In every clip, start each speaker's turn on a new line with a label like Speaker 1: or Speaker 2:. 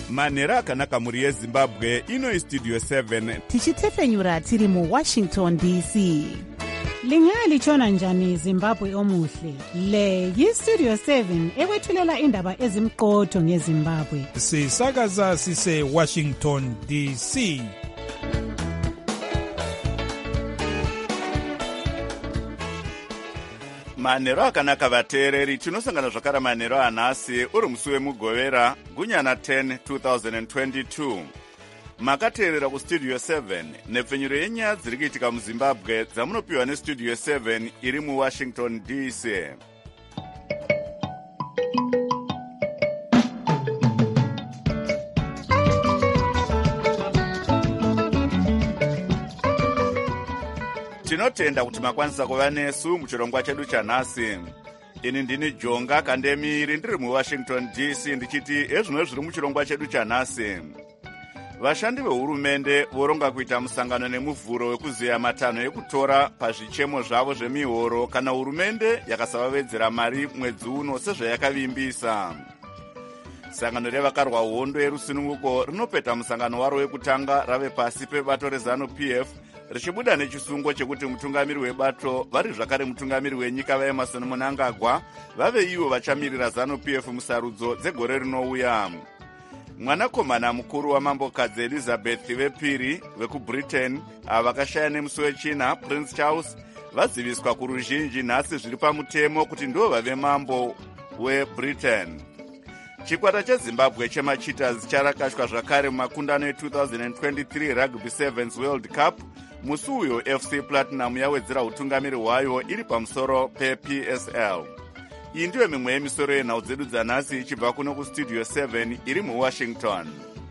Speaker 1: manhero akanaka mhuri yezimbabwe. Ino istudio 7
Speaker 2: tichitefenyura tiri muWashington DC.
Speaker 3: Lingalitshona njani Zimbabwe omuhle? Le yistudio 7 ekwethulela indaba ezimqotho ngeZimbabwe.
Speaker 4: Sisakaza sise Washington DC.
Speaker 1: manhero akanaka vateereri. Tinosangana zvakare manhero anhasi uri musi wemugovera gunyana 10 2022. Makateerera kustudio 7 nepfenyuro yenyaya dziri kuitika muzimbabwe dzamunopiwa nestudio 7 iri muWashington DC. Tinotenda kuti makwanisa kuva nesu muchirongwa chedu chanhasi. Ini ndini Jonga Kandemiri ndiri muWashington DC ndichiti ezvino zviri muchirongwa chedu chanhasi. Vashandi vehurumende voronga kuita musangano nemuvhuro wekuziya matanho ekutora pazvichemo zvavo zvemihoro kana hurumende yakasavavedzera mari mwedzi uno sezvayakavimbisa. Sangano revakarwa hondo yerusununguko rinopeta musangano waro wekutanga rave pasi pebato reZANU-PF richibuda nechisungo chekuti mutungamiri webato vari zvakare mutungamiri wenyika vaEmmerson Mnangagwa vave ivo vachamirira ZANU-PF musarudzo dzegore rinouya. Mwanakomana mukuru wamambokadzi Elizabeth vepiri vekuBritain ava vakashaya nemusi wechina Prince Charles vaziviswa kuruzhinji nhasi zviri pamutemo kuti ndo vave mambo weBritain. Chikwata cheZimbabwe chemacheetahs charakashwa zvakare mumakundano e2023 Rugby Sevens World Cup. Musi uyo FC Platinum yawedzera utungamiri hwayo iri pamusoro pePSL. Iyi ndiyo mimwe yemisoro yenhau dzedu dzanhasi ichibva kuno kustudio 7 iri muWashington.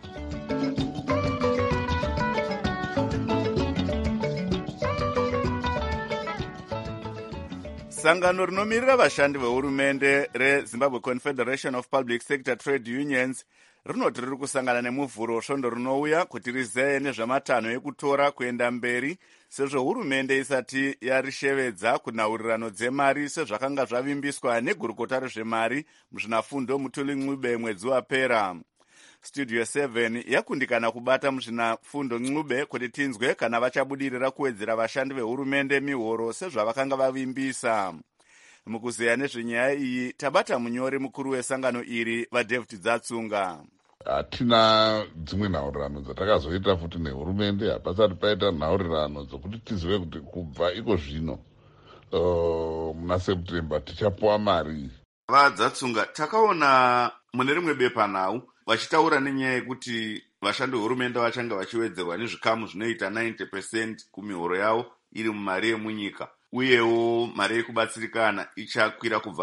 Speaker 1: Sangano rinomirira vashandi vehurumende reZimbabwe Confederation of Public Sector Trade Unions rinoti riri kusangana nemuvhuro svondo rinouya kuti rizeye nezvematanho ekutora kuenda mberi sezvo hurumende isati yarishevedza kunhaurirano dzemari sezvakanga zvavimbiswa negurukota rezvemari muzvinafundo Mutuli Ncube mwedzi wapera. Studio 7 yakundikana kubata muzvinafundo Ncube kuti tinzwe kana vachabudirira kuwedzera vashandi vehurumende mihoro sezvavakanga vavimbisa. Mukuzeya nezvenyaya iyi tabata munyori mukuru wesangano iri vaDavid Dzatsunga.
Speaker 5: Hatina dzimwe nhaurirano dzatakazoita futi nehurumende, hapasati paita nhaurirano dzokuti tizive kuti kubva iko zvino muna September tichapuwa mari.
Speaker 1: VaDzatsunga, takaona mune rimwe bepanhau vachitaura nenyaya yekuti vashandi vehurumende vachanga vachiwedzerwa nezvikamu zvinoita 90% kumihoro yavo iri mumari yemunyika. Uyewo mari yekubatsirikana ichakwira kubva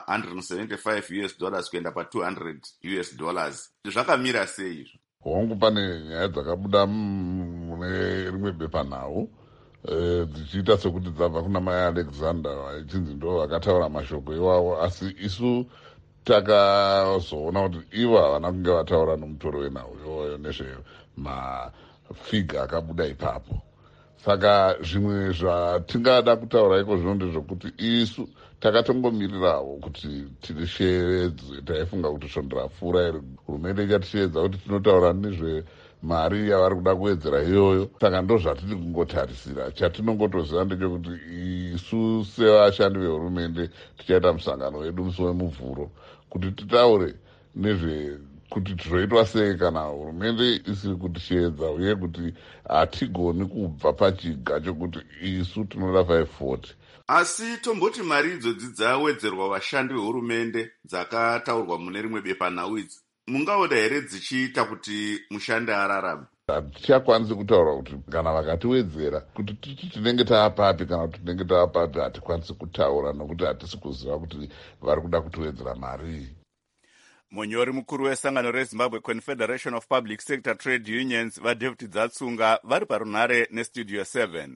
Speaker 1: $175 kuenda $200. Zvakamira sei izvo?
Speaker 5: Hongu pane nyaya dzakabuda mune rimwe bepanhau dzichiita sekuti dzabva kuna mai Alexander vachinzi ndo vakataura mashoko iwawo, asi isu takazoona kuti ivo havana kunge vataura nomutoro wenhau iyoyo nezvemafiga akabuda ipapo. Saka zvimwe zvatingada kutaura iko zvino ndezvokuti isu takatongomirirawo kuti tirishevedze. Taifunga kuti svondo rapfuura iri hurumende ichatishevedza kuti tinotaura nezvemari yavari kuda kuwedzera iyoyo. Saka ndo zvatiri kungotarisira. Chatinongotoziva ndechekuti isu sevashandi vehurumende tichaita musangano wedu musi wemuvhuro kuti titaure kuti tizoitwa sei kana hurumende isiri kutisheedza uye kuti hatigoni kubva pachiga chokuti isu tinoda 540.
Speaker 1: Asi tomboti mari idzodzi dzawedzerwa vashandi vehurumende dzakataurwa mune rimwe bepanhau idzi, mungaoda here dzichiita kuti mushandi ararame?
Speaker 5: Hatichakwanisi kutaura kuti kana vakatiwedzera kuti tinenge taapapi kana kuti tinenge taapapi, hatikwanisi kutaura nokuti hatisi kuziva kuti vari kuda kutiwedzera mari.
Speaker 1: Munyori mukuru wesangano reZimbabwe Confederation of Public Sector Trade Unions vaDavid Dzatsunga vari parunhare nestudio 7.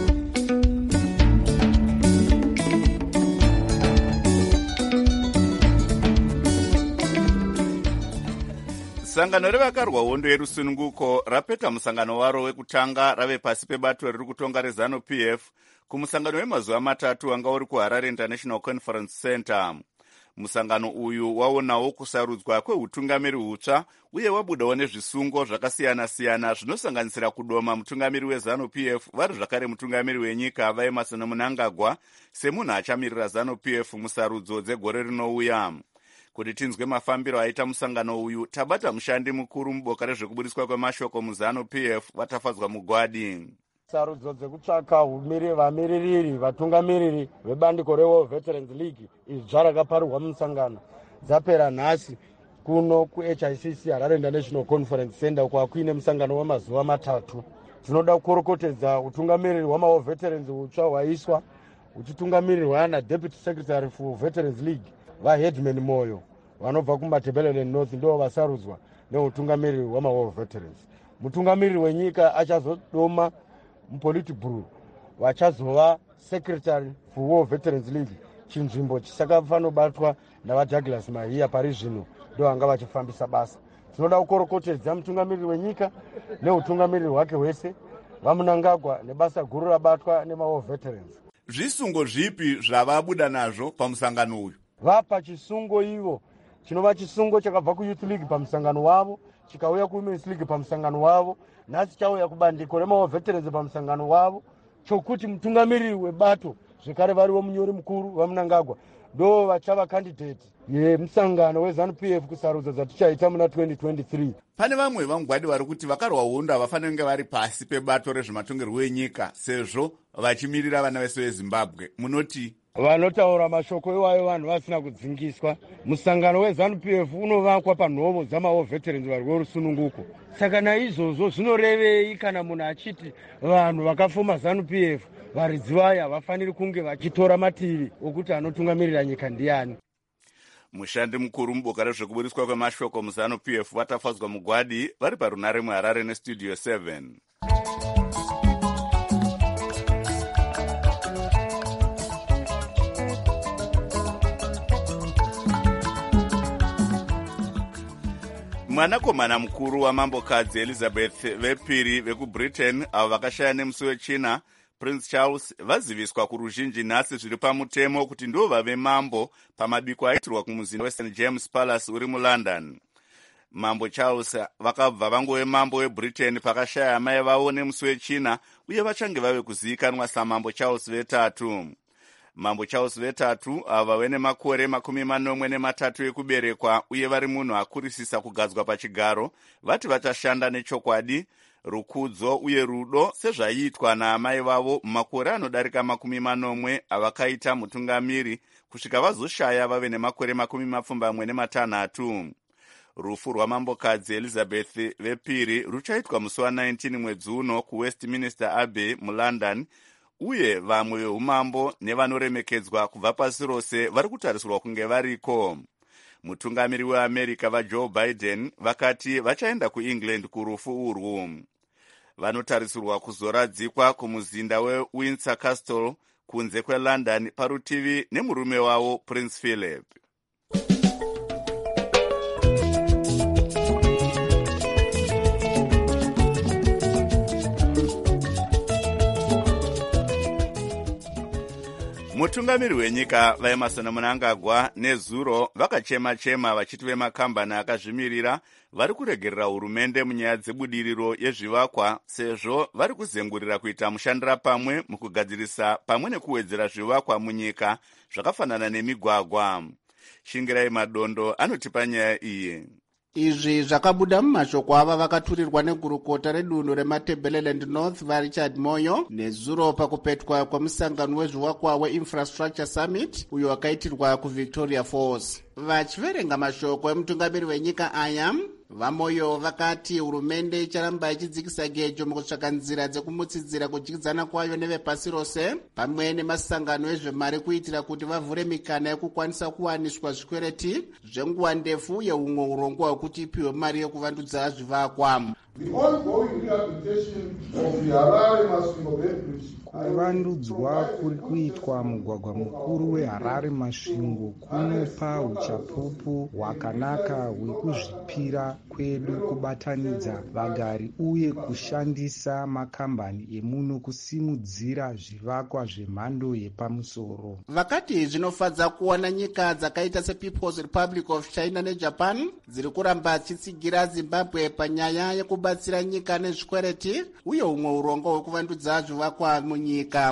Speaker 1: Sangano revakarwa hondo yerusununguko rapeta musangano waro wekutanga rave pasi pebato riri kutonga reZANU-PF kumusangano wemazuva matatu wanga uri kuHarare International Conference Center. Musangano uyu waonawo kusarudzwa kweutungamiri hutsva uye wabudawo nezvisungo zvakasiyana-siyana zvinosanganisira kudoma mutungamiri weZANU-PF vari zvakare mutungamiri wenyika vaEmerson Mnangagwa semunhu achamirira ZANU-PF musarudzo dzegore rinouya. Kuti tinzwe mafambiro aita musangano uyu, tabata mushandi mukuru muboka rezvekubudiswa kwemashoko muZANU-PF Vatafadzwa Mugwadi.
Speaker 6: Sarudzo dzekutsvaka vamiririri vatungamiriri vebandiko reWar Veterans League izvi zvarakaparirwa musangano dzapera nhasi kuno kuHICC Harare International Conference Center kwakuine musangano wamazuva 3. Tinoda kukorokotedza utungamiriri hwamaWar Veterans hutsva hwaiswa uchitungamirirwa naDeputy Secretary for Veterans League vaHeadman Moyo vanobva kuMatabeleland North ndo vasarudzwa neutungamiriri hwamaWar Veterans. Mutungamiriri wenyika achazodoma muPolitburo vachazova Secretary for War Veterans League chinzvimbo chisakafanobatwa navaDouglas Mahiya pari zvino ndo vanga vachifambisa basa. Tinoda kukorokotedza mutungamiriri wenyika neutungamiriri hwake hwese vaMnangagwa nebasa guru rabatwa nemaWar Veterans.
Speaker 1: Zvisungo zvipi zvavabuda nazvo pamusangano uyu?
Speaker 6: Vapa chisungo ivo chinova chisungo chakabva kuYouth League pamusangano wavo chikauya kuWomen's League pamusangano wavo nhasi chauya kubandiko remaWar Veterans pamusangano wavo chokuti mutungamiriri webato zvekare variwo munyori mukuru vaMnangagwa ndo vachava kandidate yemusangano weZANU-PF kusarudzo dzatichaita muna 2023.
Speaker 1: Pane vamwe vaMugwadi vari kuti vakarwa hondo havafaniri kunge vari pasi pebato rezvematongerwo enyika sezvo vachimirira vana vese veZimbabwe. Munoti?
Speaker 6: Vanotaura mashoko iwayo vanhu vasina kudzingiswa. Musangano weZANU-PF unovakwa panhomo dzamaWar Veterans vari verusununguko. Saka naizvozvo zvinorevei kana munhu achiti vanhu vakafoma ZANU-PF varidzi vayo havafaniri kunge vachitora mativi okuti anotungamirira nyika ndiani?
Speaker 1: Mushandi mukuru muboka rezvekubudiswa kwemashoko muZANU-PF Vatafadzwa Mugwadi vari parunare muHarare neStudio 7. Mwanakomana mukuru wamambokadzi Elizabeth vepiri vekuBritain avo vakashaya nemusi wechina Prince Charles vaziviswa kuruzhinji nhasi zviri pamutemo kuti ndo vave mambo pamabiko aitirwa kumuzinda weSt James Palace uri muLondon. Mambo Charles vakabva vangove mambo weBritain pakashaya amai vavo nemusi wechina uye vachange vave kuzivikanwa saMambo Charles vetatu. Mambo Charles vetatu ava vene makore 43 ekuberekwa uye vari munhu akurisisa kugadzwa pachigaro vati vachashanda nechokwadi, rukudzo uye rudo sezvaiitwa naamai vavo mumakore anodarika 40 avakaita mutungamiri kusvika vazoshaya vave nemakore 26. Rufu rwamambokadzi Elizabeth vepiri ruchaitwa musi wa19 mwedzi uno kuWestminster Abbey muLondon uye vamwe veumambo nevanoremekedzwa kubva pasi rose vari kutarisirwa kunge variko. Mutungamiri weAmerica vaJoe Biden vakati vachaenda kuEngland kurufu urwu. Vanotarisirwa kuzoradzikwa kumuzinda weWindsor Castle kunze kweLondon parutivi nemurume wavo Prince Philip. Mutungamiri wenyika vaEmerson Mnangagwa nezuro vakachema-chema vachiti vemakambani akazvimirira vari kuregerera hurumende munyaya dzebudiriro yezvivakwa sezvo vari kuzengurira kuita mushandira pamwe mukugadzirisa pamwe nekuwedzera zvivakwa munyika zvakafanana nemigwagwa. Shingirai Madondo anotipa nyaya iyi.
Speaker 7: Izvi zvakabuda mumashoko ava vakaturirwa negurukota redunhu reMatabeleland North vaRichard Moyo nezuro pakupetwa kwemusangano wezvivakwa weInfrastructure Summit uyo wakaitirwa kuVictoria Falls. Vachiverenga mashoko emutungamiri wenyika aya, vaMoyo vakati hurumende icharamba ichidzikisa gejo mukutsvaka nzira dzekumutsidzira kudyidzana kwayo nevepasi rose pamwe nemasangano ezvemari kuitira kuti vavhure mikana yekukwanisa kuwaniswa zvikwereti zvenguva ndefu yeumwe urongwa hwekuti ipiwe mari yekuvandudza zvivakwa.
Speaker 8: Kuvandudzwa kuri kuitwa mugwagwa mukuru weHarare Masvingo kunopa uchapupu hwakanaka hwekuzvipira kwedu kubatanidza vagari uye kushandisa makambani emuno kusimudzira zvivakwa zvemhando yepamusoro.
Speaker 7: Vakati zvinofadza kuona nyika dzakaita sePeople's Republic of China neJapan dziri kuramba dzichitsigira Zimbabwe panyaya yekubatsira nyika nezvikwereti uye umwe urongo hwekuvandudza zvivakwa munyika.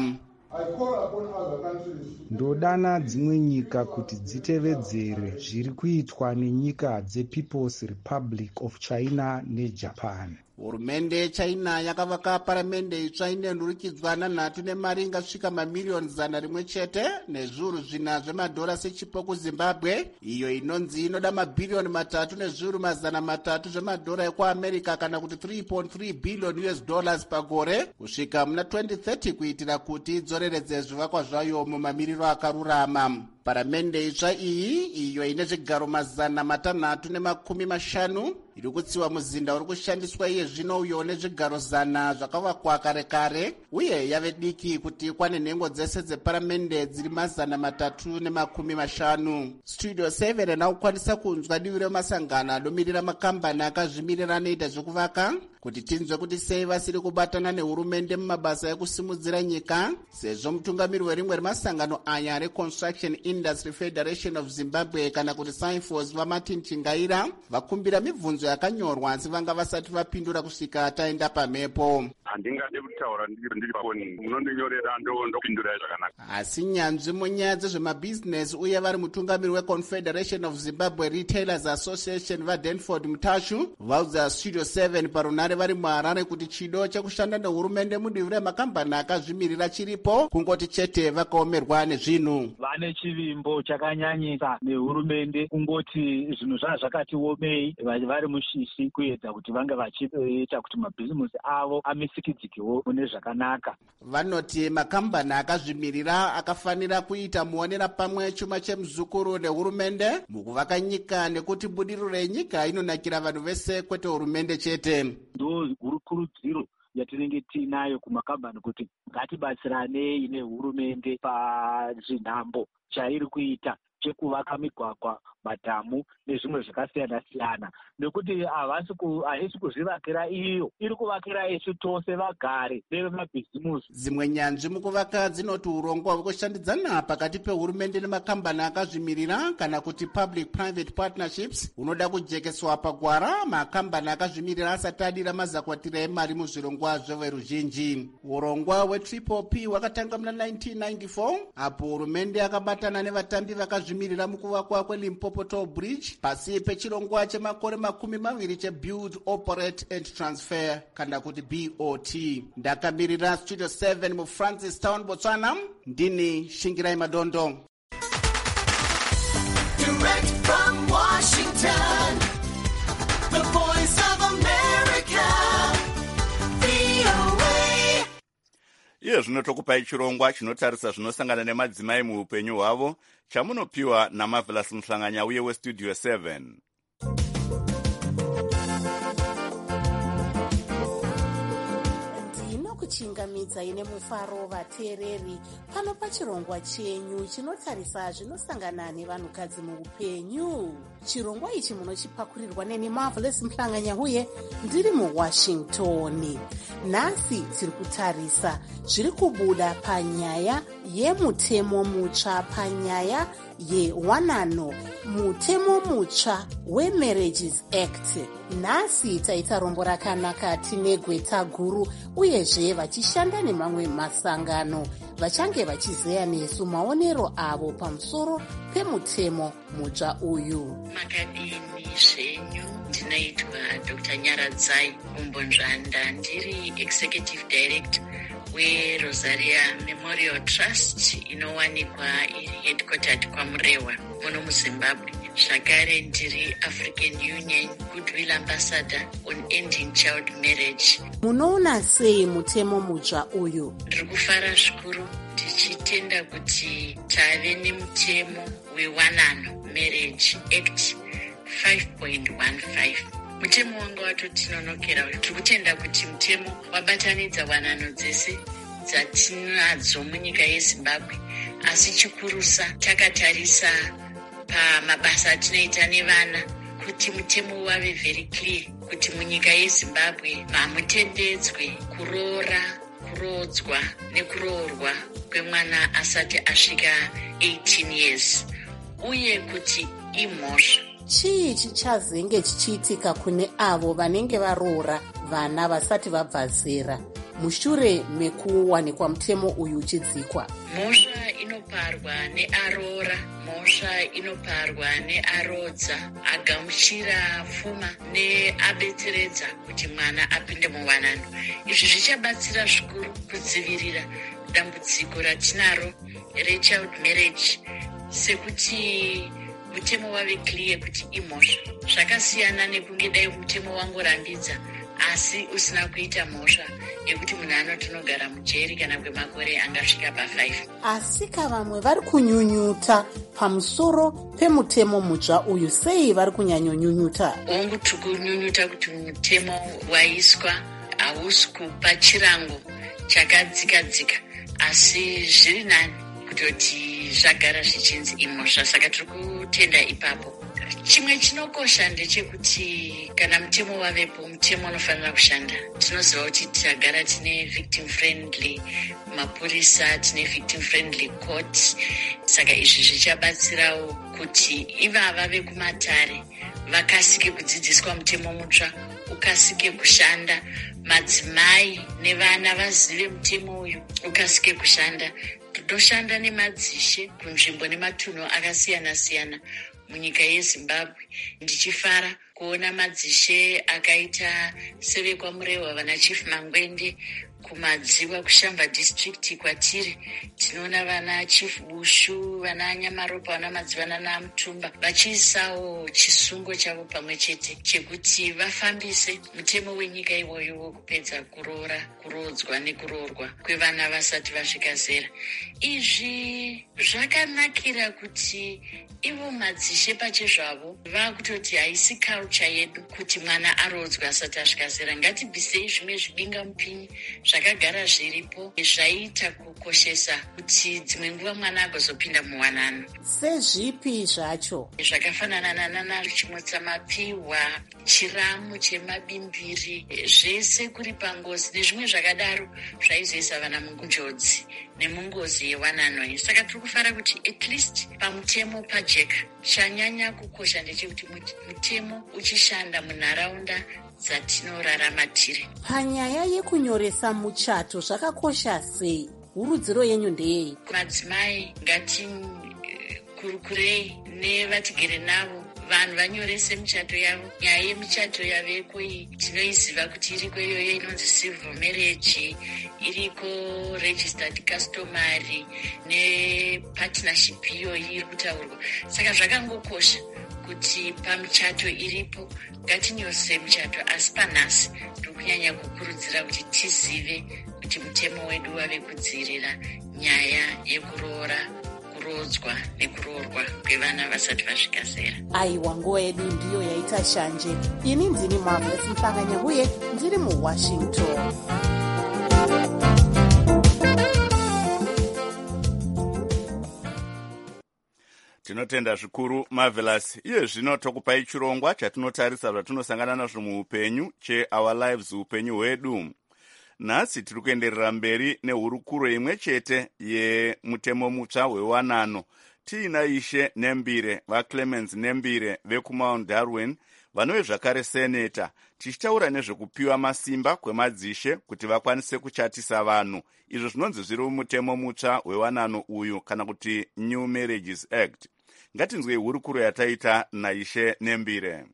Speaker 8: Ndodana dzimwe nyika kuti dzitevedzere zviri kuitwa nenyika dzePeople's Republic of China neJapan.
Speaker 7: Hurumende yeChina yakavaka paramende itsva ine nhurikidzwa nanhatu nemari ingasvika mamiliyoni 100 nezviuru 4 zvemadhora sechipo kuZimbabwe, iyo inonzi inoda mabhiliyoni 3 nezviuru 300 zvemadhora ekuAmerica kana kuti $3.3 billion pagore kusvika muna 2030 kuitira kuti idzoreredze zvivakwa zvayo mumamiriro akarurama. Paramende itsva iyi, iyo ine zvigaro 350 iri kutsiwa muzinda uri kushandiswa iye zvino uyo nezvigaro 100 zvakavakwa kare uye yave diki kuti ikwane nhengo dzese dzeparamende dziri 350. Studio 7 naukwanisa kunzwa divi remasangano adomirira makambani akazvimirira anoita zvekuvaka kuti tinzwe kuti sei vasiri kubatana nehurumende mumabasa ekusimudzira nyika, sezvo mutungamiri werimwe remasangano aya reConstruction Industry Federation of Zimbabwe kana kuti SIFOS vaMartin Chingaira vakumbira mibvunzo yakanyorwa asi vanga vasati vapindura kusvika taenda pamhepo.
Speaker 9: Handingade kutaura ndiri pafoni, munondinyorera ndopindura zvakanaka.
Speaker 7: Asi nyanzvi munyaya dzezvemabhizinesi uye vari mutungamiri weConfederation of Zimbabwe Retailers Association vaDenford Mutashu vaudza Studio 7 parunare vari muHarare kuti chido chekushanda nehurumende mudivi remakambani akazvimirira chiripo, kungoti chete vakaomerwa nezvinhu.
Speaker 10: Vane chivimbo chakanyanyisa nehurumende, kungoti zvinhu zvakati omei vari mushishi kuedza kuti vange vachiita kuti mabhizimusi avo amisikidzikiwo mune zvakanaka.
Speaker 7: Vanoti makambani akazvimirira akafanira kuita muonera pamwe chuma chemuzukuru nehurumende mukuvaka nyika, nekuti budiriro renyika inonakira vanhu vese kwete hurumende chete.
Speaker 10: Ndo kurudziro yatinenge tiinayo kumakambani kuti ngatibatsiranei nehurumende pazvinhambo chairi kuita chekuvaka migwagwa, madhamu nezvimwe zvakasiyana-siyana, nekuti haisi kuzvivakira iyo, iri kuvakira isu tose vagari nevemabhizimusi.
Speaker 7: Dzimwe nyanzvi mukuvaka dzinoti urongwa hwekushandidzana pakati pehurumende nemakambani akazvimirira kana kuti public private partnerships hunoda kujekeswa pagwara makambani akazvimirira asati adira mazakwatira emari muzvirongwa zveveruzhinji. Urongwa hweTriple P hwakatanga muna 1994 apo hurumende akabatana nevatambi vakazvimirira mukuvakwa kweLimpopo Toll Bridge pasi pechirongwa chemakore 20 cheBuild, Operate and Transfer kana kuti BOT. Ndakamirira Studio 7 muFrancis Town, Botswana. Ndini Shingirai Madondo.
Speaker 11: Direct from Washington, the voice of America, VOA.
Speaker 1: Iye zvinotokupai chirongwa chinotarisa zvinosangana nemadzimai muupenyu hwavo chamunopiwa naMarvelous Mhlanganya uye weStudio 7.
Speaker 2: Kuchingamidza ine mufaro vateereri pano pachirongwa chenyu chinotarisa zvinosangana nevanhukadzi muupenyu. Chirongwa ichi munochipakurirwa neni Marvelous Mhlanganya uye ndiri muWashington. Nhasi tiri kutarisa zviri kubuda panyaya yemutemo mutsva, panyaya yewanano, mutemo mutsva weMarriages Act. Nhasi taita rombo rakanaka, tine gweta guru uyezve vachishanda nemamwe masangano vachange vachizeya nesu maonero avo pamusoro pemutemo mutsva uyu.
Speaker 12: Makadini zvenyu, ndinoitwa Dr. Nyaradzai Umbonzvanda, ndiri Executive Director weRosaria Memorial Trust inowanikwa iri headquartered kwaMurewa muno muZimbabwe. Zvakare ndiri African Union Goodwill Ambassador on Ending Child Marriage.
Speaker 2: Munoona sei mutemo mutsva uyu?
Speaker 12: Ndiri kufara zvikuru ndichitenda kuti tave nemutemo wewanano, Marriage Act 5.15. Mutemo wanga watotinonokera. Tiri kutenda kuti mutemo wabatanidza wanano dzese dzatinadzo munyika yeZimbabwe, asi chikurusa takatarisa pamabasa atinoita nevana kuti mutemo wave very clear kuti munyika yeZimbabwe hamutendedzwe kuroora, kurodzwa nekuroorwa kwemwana asati asvika 18 years, uye kuti imhosva.
Speaker 2: chii chichazenge chichiitika kune avo vanenge varoora vana vasati vabva zera mushure mekuwanikwa mutemo uyu uchidzikwa?
Speaker 12: Mhosva inoparwa nearoora, mhosva inoparwa nearodza, agamuchira pfuma neabetseredza kuti mwana apinde muwanano. Izvi zvichabatsira zvikuru kudzivirira dambudziko ratinaro rechild marriage, sekuti mutemo wave clear kuti imhosva. Zvakasiyana nekunge dai mutemo wangorambidza asi usina kuita mhosva yekuti munhu anotonogara mujeri kana kwemakore angasvika pa5.
Speaker 2: asika vamwe vari kunyunyuta pamusoro pemutemo mutsva uyu. Sei vari kunyanyonyunyuta?
Speaker 12: Onguti kunyunyuta kuti mutemo waiswa hausi kupa chirango chakadzika-dzika, asi zviri nani kutoti zvagara zvichinzi imhosva, saka tiri kutenda ipapo. Chimwe chinokosha ndechekuti kana mutemo wavepo, mutemo unofanira kushanda. Tinoziva kuti tagara tine victim friendly mapurisa, tine victim friendly court, saka izvi zvichabatsirawo kuti ivava vekumatare vakasike kudzidziswa mutemo mutsva, ukasike kushanda. Madzimai nevana vazive mutemo uyu ukasike kushanda. Toshanda nemadzishe kunzvimbo nematunhu akasiyana-siyana munyika yeZimbabwe. Ndichifara kuona madzishe akaita sevekwaMurehwa vana Chief Mangwende, kumadziwa kuShamva district kwatiri tinoona vana Chief Bushu, vana Nyamaropa, vana Madzivana naMutumba vachiisawo chisungo chavo pamwe chete chekuti vafambise mutemo wenyika iwoyo wokupedza kuroora, kurodzwa nekuroorwa kwevana vasati vasvika zera. Izvi zvakanakira kuti ivo madzishe pachezvavo vakutoti haisi culture yedu kuti mwana arodzwa asati asvika zera. Ngatibvisei zvimwe zvibinga mupini zvakagara zviripo zvaita kukoshesa kuti dzimwe nguva mwana agozopinda muwanano.
Speaker 2: Sezvipi zvacho?
Speaker 12: Zvakafanana nana chimotsa mapiwa, chiramu chemabimbiri, zvese kuri pangozi nezvimwe zvakadaro zvaizoisa vana munjodzi nemungozi yewanano. Saka tiri kufara kuti at least pamutemo pajeka chanyanya kukosha ndechekuti mutemo uchishanda munharaunda dzatinorarama tiri.
Speaker 2: Panyaya yekunyoresa muchato zvakakosha sei? Hurudziro yenyu ndeyei?
Speaker 12: Madzimai ngatikurukirei nevatigere navo, vanhu vanyorese michato yavo. Nyaya yemichato yaveko iyi tinoiziva kuti iriko iyoyo inonzi civil marriage, iriko registered customary nepartnership iyoyi iri kutaurwa. Saka zvakangokosha kuti pamichato iripo ngatinyorese michato, asi panhasi tiri kunyanya kukurudzira kuti tizive kuti mutemo wedu wave kudzivirira nyaya yekuroora, kurodzwa nekuroorwa kwevana vasati vasvika zera.
Speaker 2: Aiwa, nguva yedu ndiyo yaita shanje. Ini ndini Marvelous Mhlanganya uye ndiri muWashington.
Speaker 1: Tinotenda zvikuru Marvelous. Iye zvino tokupai chirongwa chatinotarisa zvatinosangana nazvo muupenyu cheOur Lives, upenyu hwedu. Nhasi tiri kuenderera mberi nehurukuro imwe chete yemutemo mutsva wewanano. Tiina Ishe Nembire, vaClemens Nembire vekuMount Darwin, vanove zvakare seneta, tichitaura nezvekupiwa masimba kwemadzishe kuti vakwanise kuchatisa vanhu. Izvo zvinonzi zviri mutemo mutsva wewanano uyu, kana kuti New Marriages Act. Ngatinzwei hurukuro yataita naIshe Nembire.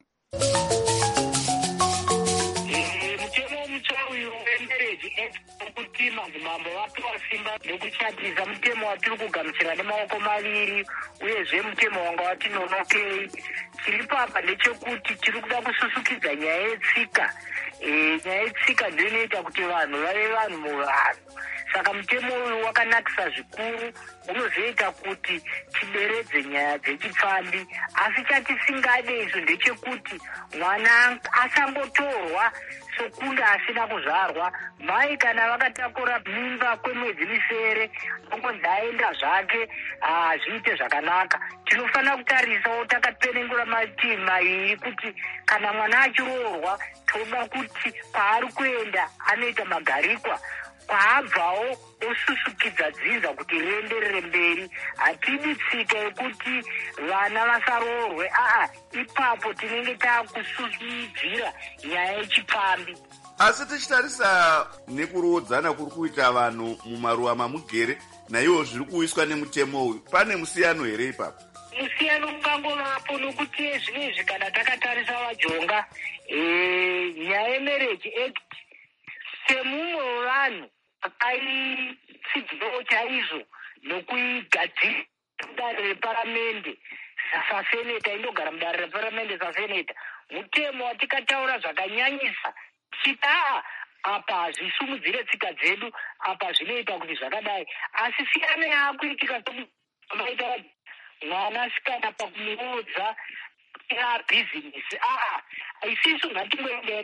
Speaker 13: Kuti madzimambo vapiwa simba nekuchatisa mutemo watiri kugamuchira nemaoko maviri, uyezve mutemo wanga wati nonokei. Chiri papa ndechekuti tiri kuda kususukidza nyaya yetsika. Nyaya yetsika ndio inoita kuti vanhu vave vanhu muvanhu. saka mutemo uyu wakanakisa zvikuru, unozoita kuti tideredze nyaya dzechipfambi. Asi chatisingade isu ndechekuti mwana asangotorwa sokunda asina kuzvarwa. Mai kana vakatakura mimba kwemwedzi misere, nongonzi aenda zvake, zviite zvakanaka. Tinofanira kutarisawo takapenengura mativi mairi kuti kana mwana achiroorwa, toda kuti paari kuenda anoita magarikwa, kwaabvawo osusukidza dzinza kuti rienderere mberi. Hatidi tsika yekuti vana vasaroorwe, ipapo tinenge taakususumidzira nyaya yechipfambi.
Speaker 1: Asi tichitarisa nekurodzana kuri kuita vanhu mumaruwa mamugere naiwo zviri kuiswa nemutemo uyu, pane musiyano here ipapo?
Speaker 13: Musiyano ungangovapo nokuti zvinezvi kana takatarisa vajonga, nyaya yemarriage act semumwe wevanhu akaitsidzirawo chaizvo nokuigadzira mudare reparamende saseneta, indogara mudare reparamende saseneta. Mutemo watikataura zvakanyanyisa chita apa hazvisumudzire tsika dzedu, apa zvinoita kuti zvakadai. Asi siyano yaakuitika somaita mwanasikana pakumurodza bhizinesi. Isisu ngatingoendai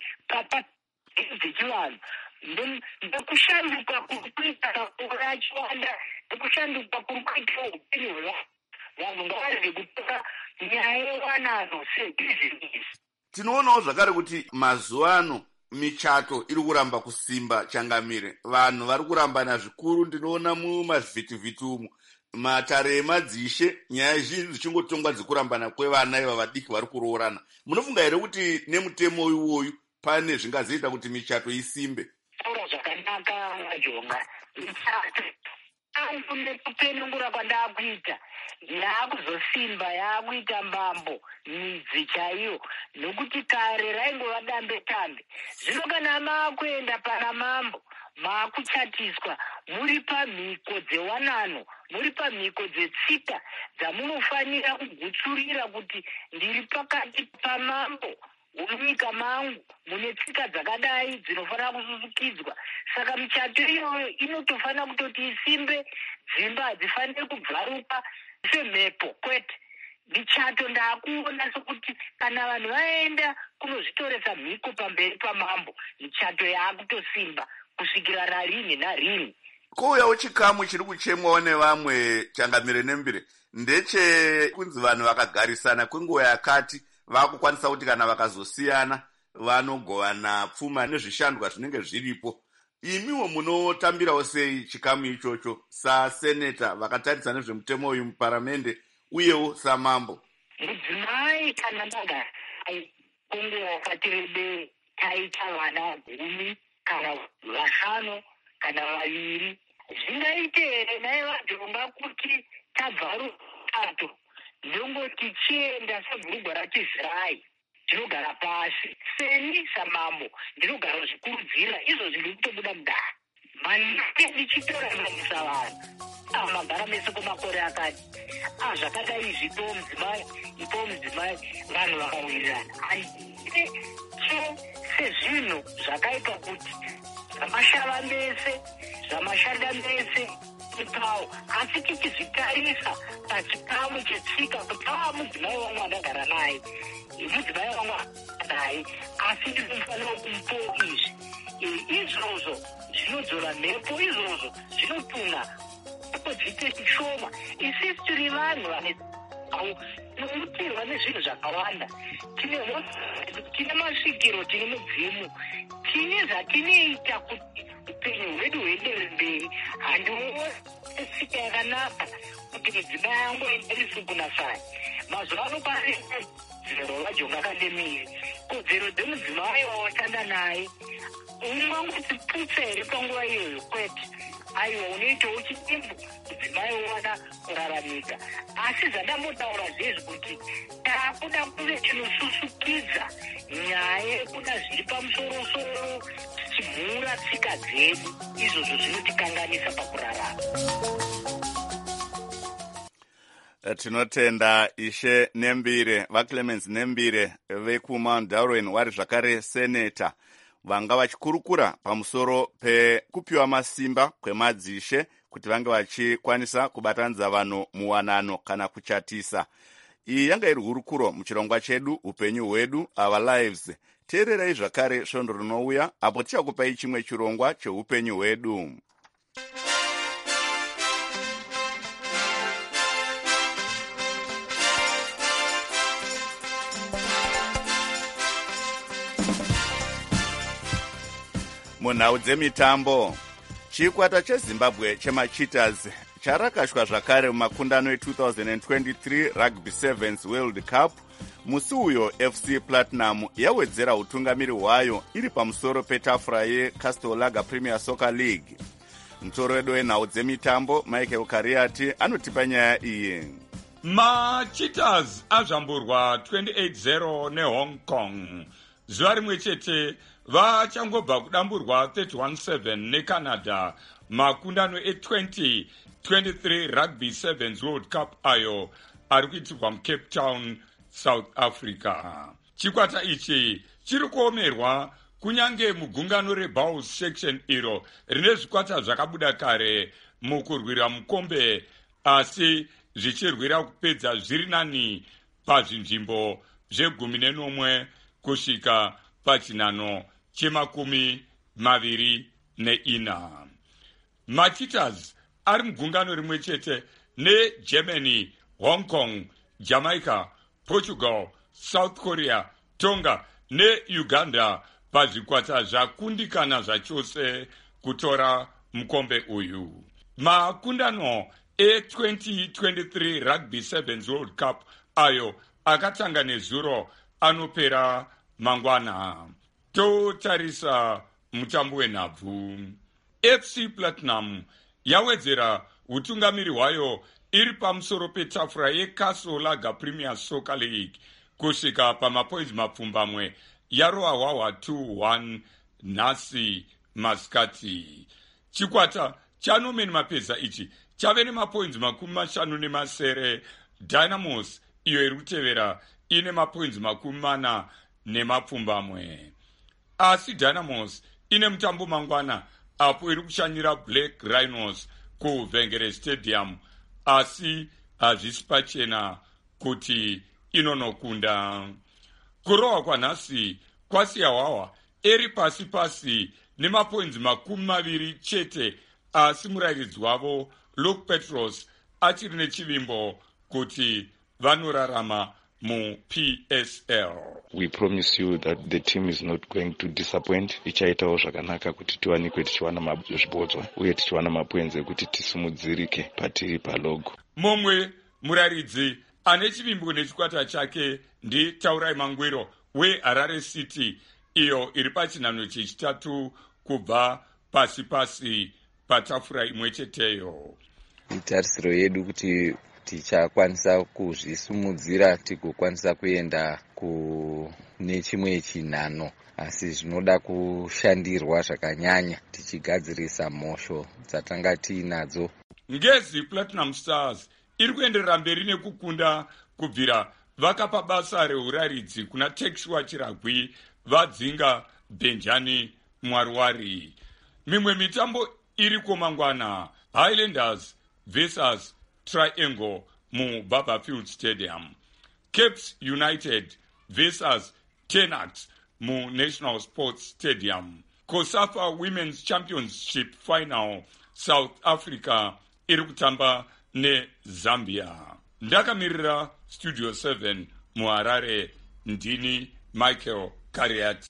Speaker 13: dzechivanhu ndekushanduka kuri kuita makore achiwanda, ndekushanduka kuri kuita upenyu hwevanhu. Vanhu ngavarege kutora nyaya yewanano sebhizinesi.
Speaker 1: Tinoonawo zvakare kuti mazuva ano michato iri kuramba kusimba changamire. Vanhu vari kurambana zvikuru, ndinoona mumavhitivhiti umu matare emadzishe, nyaya zhinji dzichingotongwa dzikurambana kwevana iva vadiki vari kuroorana. Munofunga here kuti nemutemo iwoyu pane zvingazoita kuti michato isimbe?
Speaker 13: Taura zvakanaka vajonga. Michato nekupenengura kwandaakuita yaakuzosimba, yaakuita mbambo midzi chaiyo, nokuti kare raingova dambe-tambe. Zvino kana maakuenda pana mambo, maakuchatiswa, muri pamhiko dzewanano, muri pamhiko dzetsika dzamunofanira kugutsurira kuti ndiri pakati pamambo munyika mangu mune tsika dzakadai dzinofanira kususukidzwa. Saka michato iyoyo inotofanira kutoti isimbe, dzimba hadzifaniri kubvaruka semhepo, kwete. Michato ndaakuona sokuti kana vanhu vaenda kunozvitoresa mhiko pamberi pamambo, michato yaakutosimba kusvikira narini narini.
Speaker 1: Kouyawo chikamu chiri kuchemwawo nevamwe changamire nembire, ndechekunzi vanhu vakagarisana kwenguva yakati vakukwanisa kuti kana vakazosiyana vanogovana pfuma nezvishandwa zvinenge zviripo. Imiwo munotambirawo sei chikamu ichocho saseneta vakatarisa nezvemutemo uyu muparamende uyewo samambo?
Speaker 13: Mudzimai kana ndagara kwenguva yakati rebei taita vana 10 kana 5 kana 2, zvingaite here naye vajonga kuti tabva rukato ndongoti chienda sebhurugwa ratizrai ndinogara pasi, seni samambo ndinogara zvikurudzira izvo zviri kutobuda mudare. Manike ndichitoranganisa vanhu magara mese kwemakore akati zvakadai zvipo mudzimai vanhu vakawirirana. Handite sezvinhu zvakaita kuti zvamashava mese zvamashanda mese ipawo, asi tichizvitarisa pachikamu chetsika kuti mudzimai wangu andagara naye, mudzimai wangu naye, asi ndinofanira kumupo izvi. Izvozvo zvinodzora mhepo, izvozvo zvinotuna mhepo dziite shoma. Isisi tiri vanhu tinomutirwa nezvinhu zvakawanda. Tine masvikiro, tine mudzimu, tine zvatinoita kuti upenyu hwedu huendere mberi. Handioni tsika yakanaka kuti mudzimai yangu aenderi kunasai. Mazuva ano pane kodzero vajonga kandemiri, kodzero dzemudzimai wawashanda naye ungangodziputsa here panguva iyoyo, kwete. Aiwa, unoitawo chidimbu mudzimai wowana kuraramika. Asi zvandambotaura zvezvi kuti taakuda kuve tinosusukidza nyaya yekuda zviri pamusoro-soro, tichimhura tsika dzedu. Izvozvo zvinotikanganisa pakurarama.
Speaker 1: Tinotenda Ishe Nembire, vaClemens Nembire vekumount Darwin, wari zvakare seneta. vanga vachikurukura pamusoro pekupiwa masimba kwemadzishe kuti vange vachikwanisa kubatanidza vanhu muwanano kana kuchatisa. Iyi yanga iri hurukuro muchirongwa chedu upenyu hwedu, our lives. Teererai zvakare svondo rinouya apo tichakupai chimwe chirongwa cheupenyu hwedu. Munhau dzemitambo, chikwata chezimbabwe chemacheetahs charakashwa zvakare mumakundano e2023 rugby sevens world cup. Musi uyo FC Platinum yawedzera utungamiri hwayo iri pamusoro petafura yeCastle Lager Premier Soccer League. Mutoro wedu wenhau dzemitambo Michael Kariati anotipa nyaya iyi.
Speaker 14: Macheetahs azvamburwa 28-0 neHong Kong. Zuva rimwe chete vachangobva kudamburwa 31-7 neCanada makundano e2023 rugby sevens world cup ayo ari kuitirwa muCape Town, South Africa. Chikwata ichi chiri kuomerwa kunyange mugungano reBowls section iro rine zvikwata zvakabuda kare mukurwira mukombe, asi zvichirwira kupedza zviri nani pazvinzvimbo zve11 kusvika pachinano che24. Macheetahs ari mugungano rimwe chete neGermany, Hong Kong, Jamaica, Portugal, South Korea, Tonga neUganda pazvikwata zvakundikana zvachose kutora mukombe uyu. Makundano e2023 rugby sevens world cup ayo akatanga nezuro anopera mangwana. Totarisa mutambo wenhabvu. FC Platinum yawedzera utungamiri hwayo iri pamusoro petafura yeCastle Lager Premier Soccer League kusvika pamapoints mapfumbamwe yarova hwahwa 2-1 nhasi masikati. Chikwata chaNorman Mapeza ichi chave nemapoints 57. Dynamos iyo iri kutevera ine mapoints 40 asi Dynamos ine mutambo mangwana apo iri kushanyira Black Rhinos kuVhengere Stadium, asi hazvisi pachena kuti inonokunda. Kurohwa kwanhasi kwasiya hwahwa eri pasi nemapoints 20 chete, asi murayiridzi wavo Luke Petros achiri nechivimbo kuti vanorarama muPSL.
Speaker 15: We promise you that the team is not going to disappoint. Ichaitawo zvakanaka kuti tiwanikwe tichiwana zvibodzwa uye tichiwana mapoints ekuti tisimudzirike patiri palogo.
Speaker 14: Momwe murayiridzi ane chivimbo nechikwata chake ndiTaurai Mangwiro weHarare City, iyo iri pachinhano chechitatu kubva pasi patafura imwe cheteyo.
Speaker 16: Itarisiro yedu kuti tichakwanisa kuzvisumudzira tigokwanisa kuenda kune chimwe chinhano, asi zvinoda kushandirwa zvakanyanya tichigadzirisa mhosho dzatanga tiinadzo.
Speaker 14: Ngezi Platinum Stars iri kuenderera mberi nekukunda kubvira vakapa basa reuraridzi kuna Tekshua Chiragwi vadzinga Benjani Mwarwari. Mimwe mitambo iri komangwana, Highlanders versus Triangle mu Barberfield Stadium, Capes United versus Tenax mu National Sports Stadium, COSAFA Women's Championship Final South Africa iri kutamba neZambia. Ndakamirira Studio 7 muHarare, ndini Michael Kariati.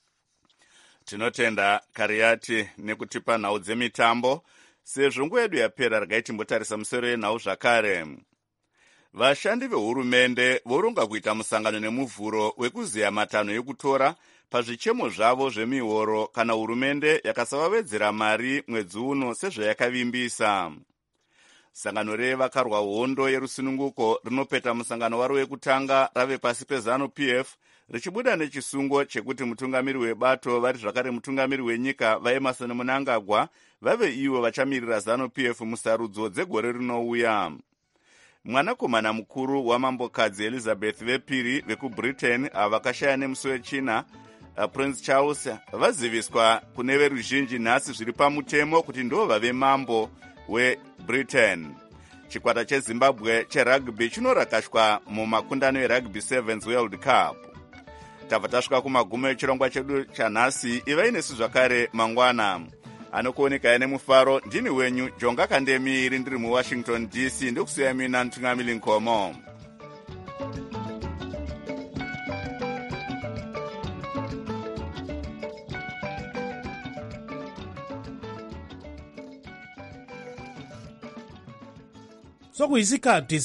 Speaker 1: Tinotenda Kariati nekutipa nhau dzemitambo. Sezvo nguva yedu yapera, regai timbotarisa musoro yenhau zvakare. Vashandi vehurumende voronga kuita musangano nemuvhuro wekuziya matanho ekutora pazvichemo zvavo zvemihoro kana hurumende yakasavavedzera mari mwedzi uno sezvayakavimbisa. Sangano revakarwa hondo yerusununguko rinopeta musangano waro wekutanga rave pasi peZANU-PF richibuda nechisungo chekuti mutungamiri webato vari zvakare mutungamiri wenyika vaEmmerson Mnangagwa vave ivo vachamirira ZANU-PF musarudzo dzegore rinouya. Mwanakomana mukuru wamambokadzi Elizabeth vepiri vekuBritain ava vakashaya nemusi wechina Prince Charles vaziviswa kune veruzhinji nhasi zviri pamutemo kuti ndo vave mambo weBritain. Chikwata cheZimbabwe cherugby chinorakashwa mumakundano erugby sevens World Cup. Tabva tasvika kumagumo echirongwa chedu chanhasi. Ivai nesu zvakare mangwana. Anokuoneka nemufaro ndini wenyu Jonga Kandemiri ndiri muWashington DC ndokusiyai mina Ntungamili Nkomo.
Speaker 4: Sokuyisikhathi